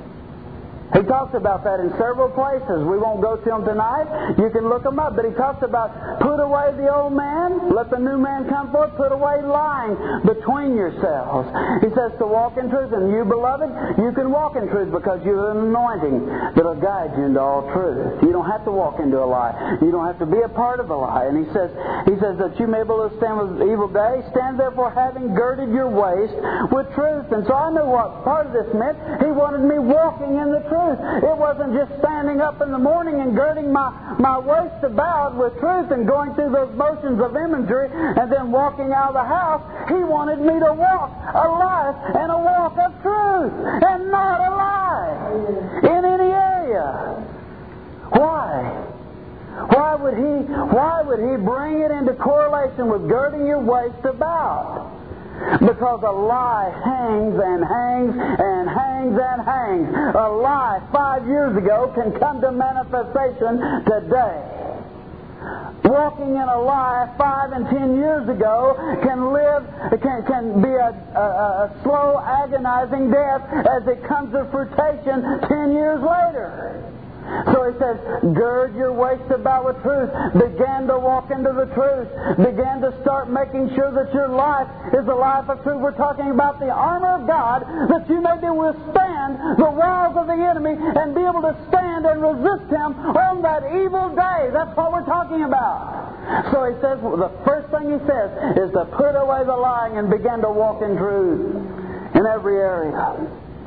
He talks about that in several places. We won't go to them tonight. You can look them up. But he talks about put away the old man, let the new man come forth, put away lying between yourselves. He says to walk in truth. And you, beloved, you can walk in truth because you have an anointing that will guide you into all truth. You don't have to walk into a lie. You don't have to be a part of a lie. And he says, he says that you may be able to stand with the evil day. Stand therefore having girded your waist with truth. And so I knew what part of this meant. He wanted me walking in the truth. It wasn't just standing up in the morning and girding my, my waist about with truth and going through those motions of imagery and then walking out of the house. He wanted me to walk a life and a walk of truth and not a lie in any area. Why? Why would he, why would he bring it into correlation with girding your waist about? Because a lie hangs and hangs and hangs and hangs. A lie five years ago can come to manifestation today. Walking in a lie five and ten years ago can live, can, can be a, a, a slow, agonizing death as it comes to fruition ten years later. So he says, gird your waist about with truth. Begin to walk into the truth. Begin to start making sure that your life is a life of truth. We're talking about the armor of God, that you may be withstand the wiles of the enemy and be able to stand and resist him on that evil day. That's what we're talking about. So he says, well, the first thing he says is to put away the lying and begin to walk in truth in every area.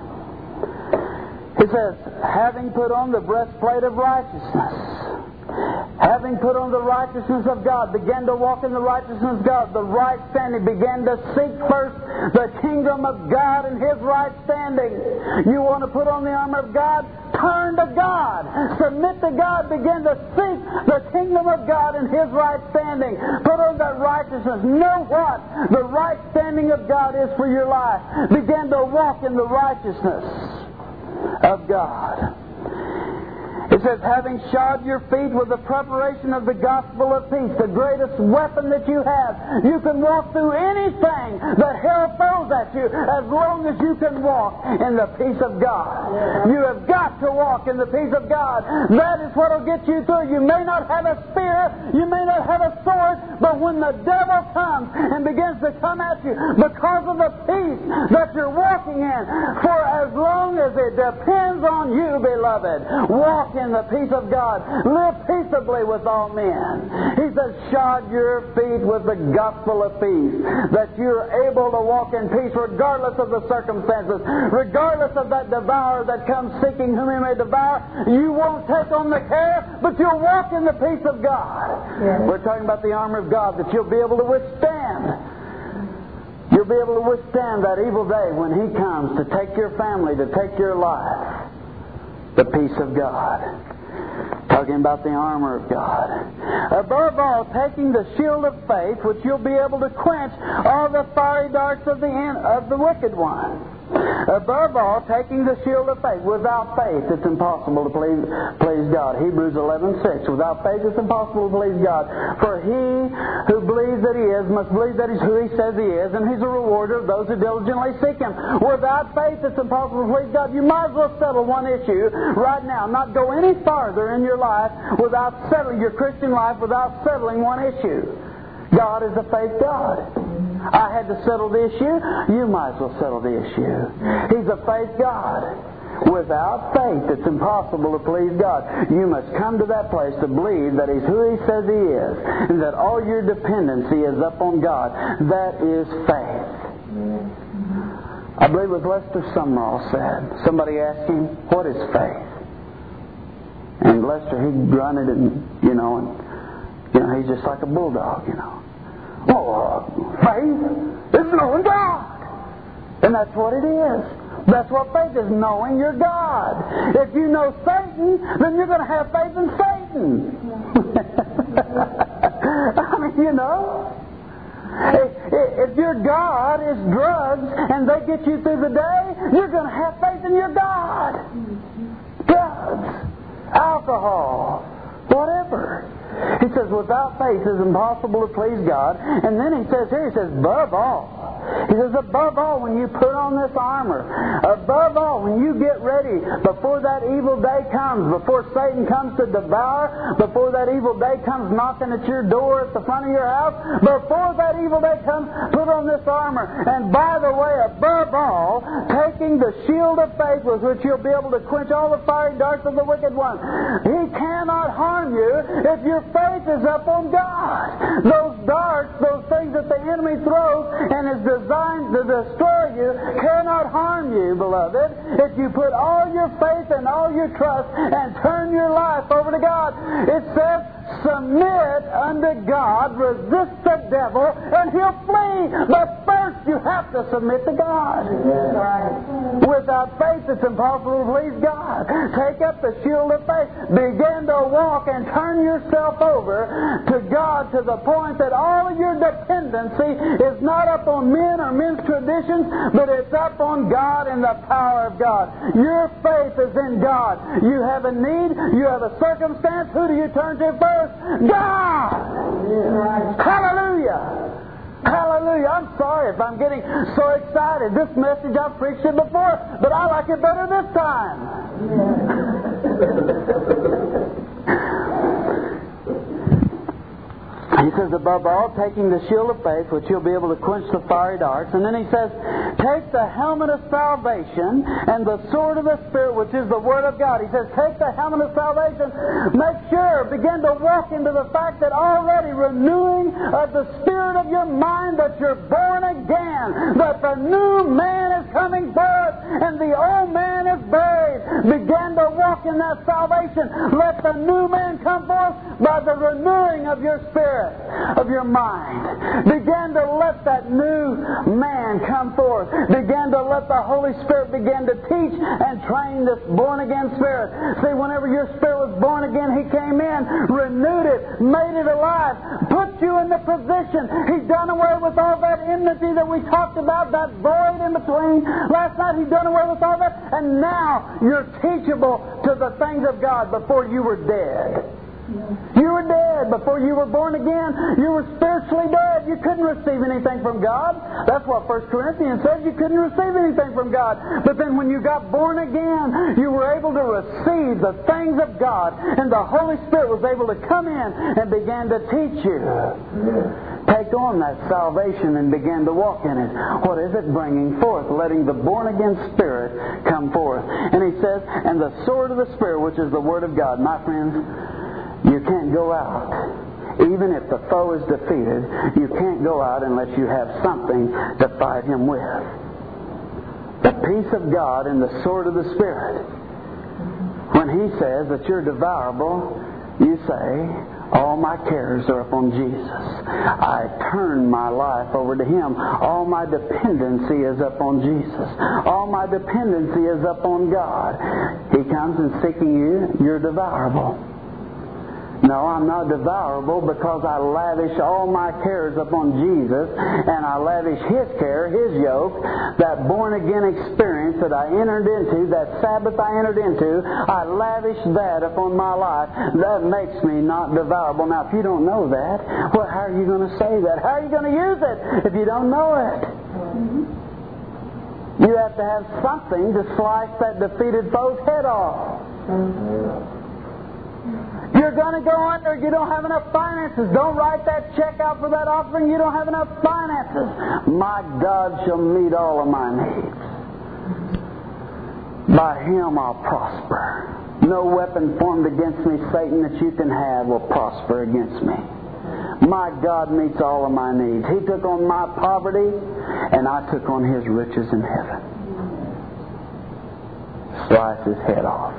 He says, having put on the breastplate of righteousness, having put on the righteousness of God, begin to walk in the righteousness of God, the right standing. Begin to seek first the kingdom of God and His right standing. You want to put on the armor of God? Turn to God. Submit to God. Begin to seek the kingdom of God and His right standing. Put on that righteousness. Know what the right standing of God is for your life. Begin to walk in the righteousness of God. It says, having shod your feet with the preparation of the gospel of peace, the greatest weapon that you have. You can walk through anything that hell throws at you as long as you can walk in the peace of God. You have got to walk in the peace of God. That is what will get you through. You may not have a spear, you may not have a sword, but when the devil comes and begins to come at you, because of the peace that you're walking in, for as long as it depends on you, beloved, walk in in the peace of God. Live peaceably with all men. He says, shod your feet with the gospel of peace, that you're able to walk in peace regardless of the circumstances, regardless of that devourer that comes seeking whom he may devour. You won't take on the care, but you'll walk in the peace of God. Yes. We're talking about the armor of God, that you'll be able to withstand. You'll be able to withstand that evil day when He comes to take your family, to take your life. The peace of God. Talking about the armor of God. Above all, taking the shield of faith, which you'll be able to quench all the fiery darts of the of the wicked one. Above all, taking the shield of faith. Without faith, it's impossible to please, please God. Hebrews eleven six. Without faith, it's impossible to please God. For he who believes that He is must believe that He's who He says He is, and He's a rewarder of those who diligently seek Him. Without faith, it's impossible to please God. You might as well settle one issue right now. Not go any farther in your life without settling your Christian life without settling one issue. God is a faith God. I had to settle the issue. You might as well settle the issue. He's a faith God. Without faith, it's impossible to please God. You must come to that place to believe that He's who He says He is, and that all your dependency is upon God. That is faith. I believe it was Lester Sumrall said. Somebody asked him, "What is faith?" And Lester, he grunted, and you know, and you know, he's just like a bulldog, you know. Oh, uh, faith is knowing God. And that's what it is. That's what faith is, knowing your God. If you know Satan, then you're going to have faith in Satan. I mean, you know. If, if your God is drugs and they get you through the day, you're going to have faith in your God. Drugs, alcohol, whatever. He says, without faith it is impossible to please God. And then he says here, he says, above all. He says, above all, when you put on this armor, above all, when you get ready, before that evil day comes, before Satan comes to devour, before that evil day comes knocking at your door at the front of your house, before that evil day comes, put on this armor. And by the way, above all, taking the shield of faith with which you'll be able to quench all the fiery darts of the wicked one. He cannot harm you if your faith is up on God. Those darts, those things that the enemy throws and is designed to destroy you, cannot harm you, beloved, if you put all your faith and all your trust and turn your life over to God. It says, submit unto God, resist the devil, and he'll flee. But first you have to submit to God. Yes. Right. Without faith, it's impossible to please God. Take up the shield of faith. Begin to walk and turn yourself over to God to the point that all of your dependency is not up on men or men's traditions, but it's up on God and the power of God. Your faith is in God. You have a need, you have a circumstance, who do you turn to first? God! Yes. Hallelujah! Hallelujah. I'm sorry if I'm getting so excited. This message, I've preached it before, but I like it better this time. He says, above all, taking the shield of faith, which you'll be able to quench the fiery darts. And then he says, take the helmet of salvation and the sword of the Spirit, which is the Word of God. He says, take the helmet of salvation. Make sure, begin to walk into the fact that already renewing of the spirit of your mind, that you're born again, that the new man is coming forth and the old man is buried. Begin to walk in that salvation. Let the new man come forth by the renewing of your spirit, of your mind. Begin to let that new man come forth. Begin to let the Holy Spirit begin to teach and train this born-again spirit. See, whenever your spirit was born again, He came in, renewed it, made it alive, put you in the position. He's done away with all that enmity that we talked about, that void in between. Last night He's done away with all that, and now you're teachable to the things of God before you were dead. You were dead before you were born again. You were spiritually dead. You couldn't receive anything from God. That's what First Corinthians says. You couldn't receive anything from God. But then when you got born again, you were able to receive the things of God. And the Holy Spirit was able to come in and began to teach you. Take on that salvation and begin to walk in it. What is it? Bringing forth, letting the born-again Spirit come forth. And he says, and the sword of the Spirit, which is the Word of God. My friends, you can't go out. Even if the foe is defeated, you can't go out unless you have something to fight him with. The peace of God and the sword of the Spirit. When he says that you're devourable, you say, all my cares are upon Jesus. I turn my life over to him. All my dependency is upon Jesus. All my dependency is upon God. He comes and seeking you, you're devourable. No, I'm not devourable because I lavish all my cares upon Jesus, and I lavish His care, His yoke, that born-again experience that I entered into, that Sabbath I entered into, I lavish that upon my life. That makes me not devourable. Now, if you don't know that, well, how are you going to say that? How are you going to use it if you don't know it? You have to have something to slice that defeated foe's head off. You're going to go under, you don't have enough finances. Don't write that check out for that offering. You don't have enough finances. My God shall meet all of my needs. By Him I'll prosper. No weapon formed against me, Satan, that you can have will prosper against me. My God meets all of my needs. He took on my poverty, and I took on His riches in heaven. Slice His head off.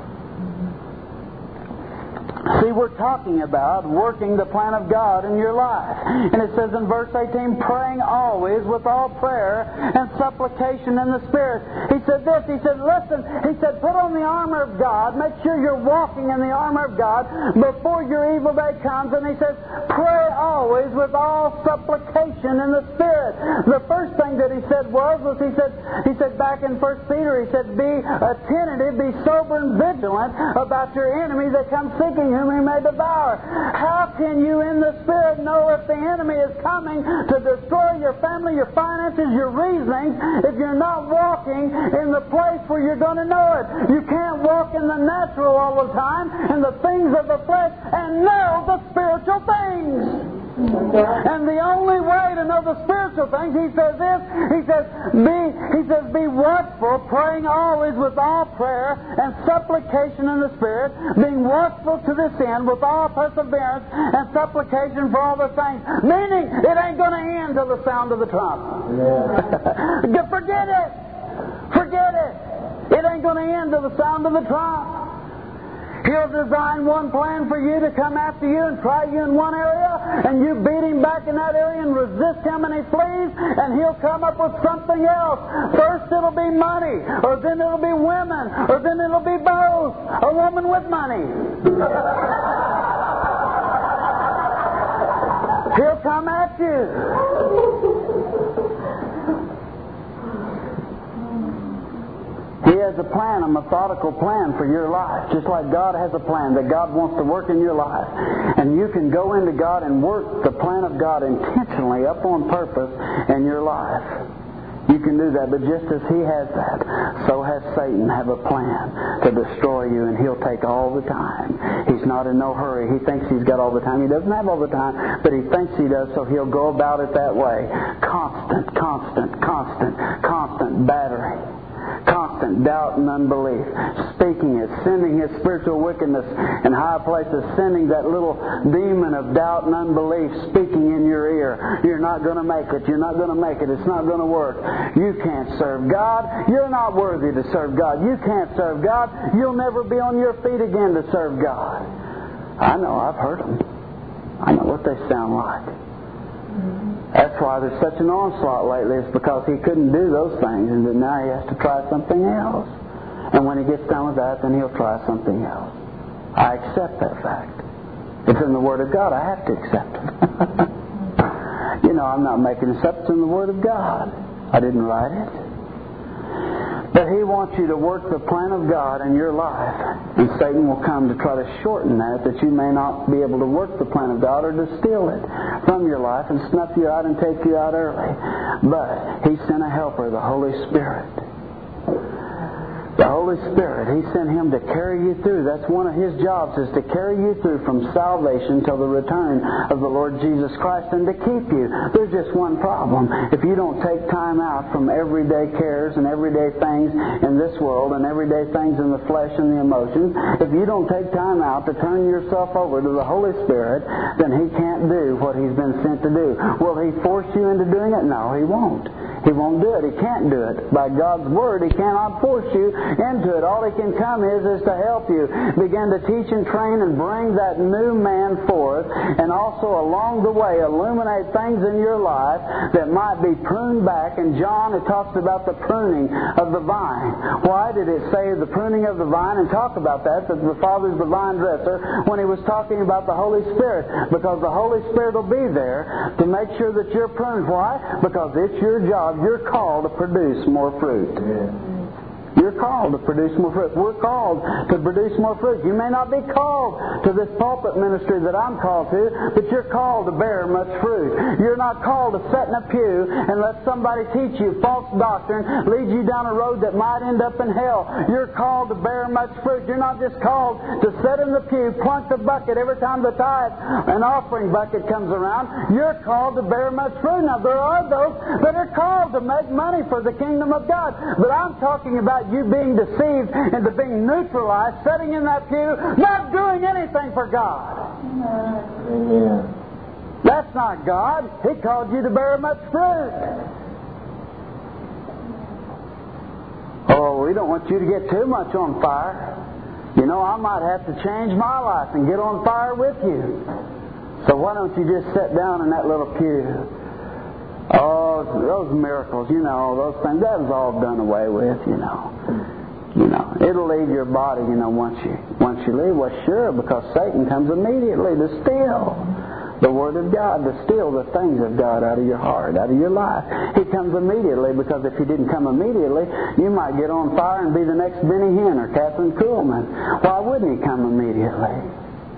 See, we're talking about working the plan of God in your life. And it says in verse eighteen, praying always with all prayer and supplication in the Spirit. He said this, he said, listen, he said, put on the armor of God, make sure you're walking in the armor of God before your evil day comes. And he says, pray always with all supplication in the Spirit. The first thing that he said was, was he said, he said back in First Peter, he said, be attentive, be sober and vigilant about your enemy that comes seeking whom he may devour. How can you in the Spirit know if the enemy is coming to destroy your family, your finances, your reasonings, if you're not walking in the place where you're going to know it? You can't walk in the natural all the time, in the things of the flesh, and know the spiritual things. And the only way to know the spiritual things, he says this, he says, be, he says, be watchful, praying always with all prayer and supplication in the Spirit, being watchful to this end with all perseverance and supplication for all the saints. Meaning, it ain't going to end till the sound of the trump. Yeah. Forget it. Forget it. It ain't going to end till the sound of the trump. He'll design one plan for you to come after you and try you in one area, and you beat him back in that area and resist him and he flees, and he'll come up with something else. First it'll be money, or then it'll be women, or then it'll be both. A woman with money. He'll come at you. He has a plan, a methodical plan for your life, just like God has a plan that God wants to work in your life. And you can go into God and work the plan of God intentionally up on purpose in your life. You can do that, but just as He has that, so has Satan have a plan to destroy you, and he'll take all the time. He's not in no hurry. He thinks he's got all the time. He doesn't have all the time, but he thinks he does, so he'll go about it that way. Constant, constant, constant, constant battering. Constant doubt and unbelief. Speaking it, sending his spiritual wickedness in high places, sending that little demon of doubt and unbelief speaking in your ear. You're not going to make it. You're not going to make it. It's not going to work. You can't serve God. You're not worthy to serve God. You can't serve God. You'll never be on your feet again to serve God. I know. I've heard them. I know what they sound like. That's why there's such an onslaught lately. It's because he couldn't do those things, and then now he has to try something else. And when he gets done with that, then he'll try something else. I accept that fact. It's in the Word of God. I have to accept it. You know, I'm not making this up. It's in the Word of God. I didn't write it. But he wants you to work the plan of God in your life. And Satan will come to try to shorten that, that you may not be able to work the plan of God or to steal it from your life and snuff you out and take you out early. But he sent a helper, the Holy Spirit. The Holy Spirit, He sent Him to carry you through. That's one of His jobs, is to carry you through from salvation till the return of the Lord Jesus Christ, and to keep you. There's just one problem. If you don't take time out from everyday cares and everyday things in this world and everyday things in the flesh and the emotions, if you don't take time out to turn yourself over to the Holy Spirit, then He can't do what He's been sent to do. Will He force you into doing it? No, He won't. He won't do it. He can't do it. By God's Word, He cannot force you into it. All He can come is, is to help you. Begin to teach and train and bring that new man forth, and also along the way illuminate things in your life that might be pruned back. In John, it talks about the pruning of the vine. Why did it say the pruning of the vine and talk about that, that the Father's the vine dresser, when He was talking about the Holy Spirit? Because the Holy Spirit will be there to make sure that you're pruned. Why? Because it's your job. You're called to produce more fruit. You're called to produce more fruit. We're called to produce more fruit. You may not be called to this pulpit ministry that I'm called to, but you're called to bear much fruit. You're not called to sit in a pew and let somebody teach you false doctrine, lead you down a road that might end up in hell. You're called to bear much fruit. You're not just called to sit in the pew, plunk the bucket every time the tithe and offering bucket comes around. You're called to bear much fruit. Now, there are those that are called to make money for the kingdom of God, but I'm talking about you being deceived into being neutralized, sitting in that pew, not doing anything for God. Amen. That's not God. He called you to bear much fruit. Oh, we don't want you to get too much on fire. You know, I might have to change my life and get on fire with you. So why don't you just sit down in that little pew? Oh, those miracles, you know, those things, that was all done away with, you know. You know, it'll leave your body, you know, once you once you leave. Well, sure, because Satan comes immediately to steal the Word of God, to steal the things of God out of your heart, out of your life. He comes immediately, because if He didn't come immediately, you might get on fire and be the next Benny Hinn or Catherine Kuhlman. Why wouldn't He come immediately?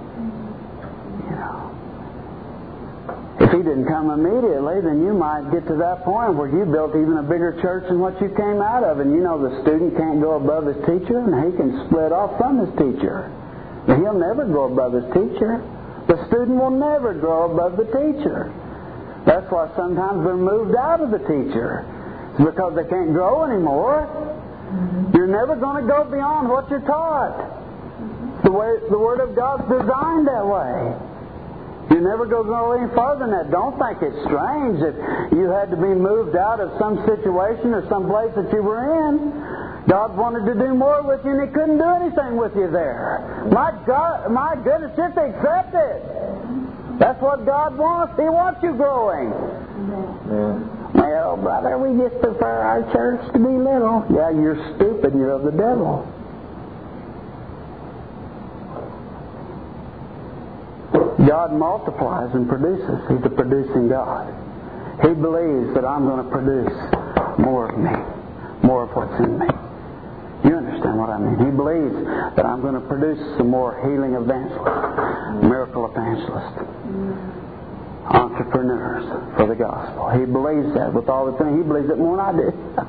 If He didn't come immediately, then you might get to that point where you built even a bigger church than what you came out of. And you know the student can't go above his teacher, and he can split off from his teacher. But he'll never go above his teacher. The student will never grow above the teacher. That's why sometimes they're moved out of the teacher. It's because they can't grow anymore. You're never going to go beyond what you're taught. The way the Word of God's designed that way. You never go go any farther than that. Don't think it's strange if you had to be moved out of some situation or some place that you were in. God wanted to do more with you, and He couldn't do anything with you there. My God, my goodness, just accept it. That's what God wants. He wants you growing. Well, brother, we just prefer our church to be little. Yeah, you're stupid. You're of the devil. God multiplies and produces. He's a producing God. He believes that I'm going to produce more of me, more of what's in me. You understand what I mean? He believes that I'm going to produce some more healing evangelists, miracle evangelists, entrepreneurs for the gospel. He believes that with all the things. He believes it more than I do.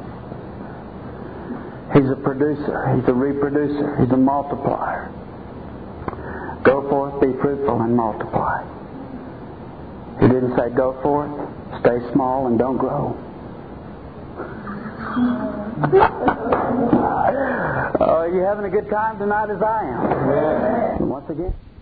He's a producer. He's a reproducer. He's a multiplier. Go forth, be fruitful, and multiply. He didn't say go forth, stay small, and don't grow. Oh, are you having a good time tonight as I am? Yeah. And once again...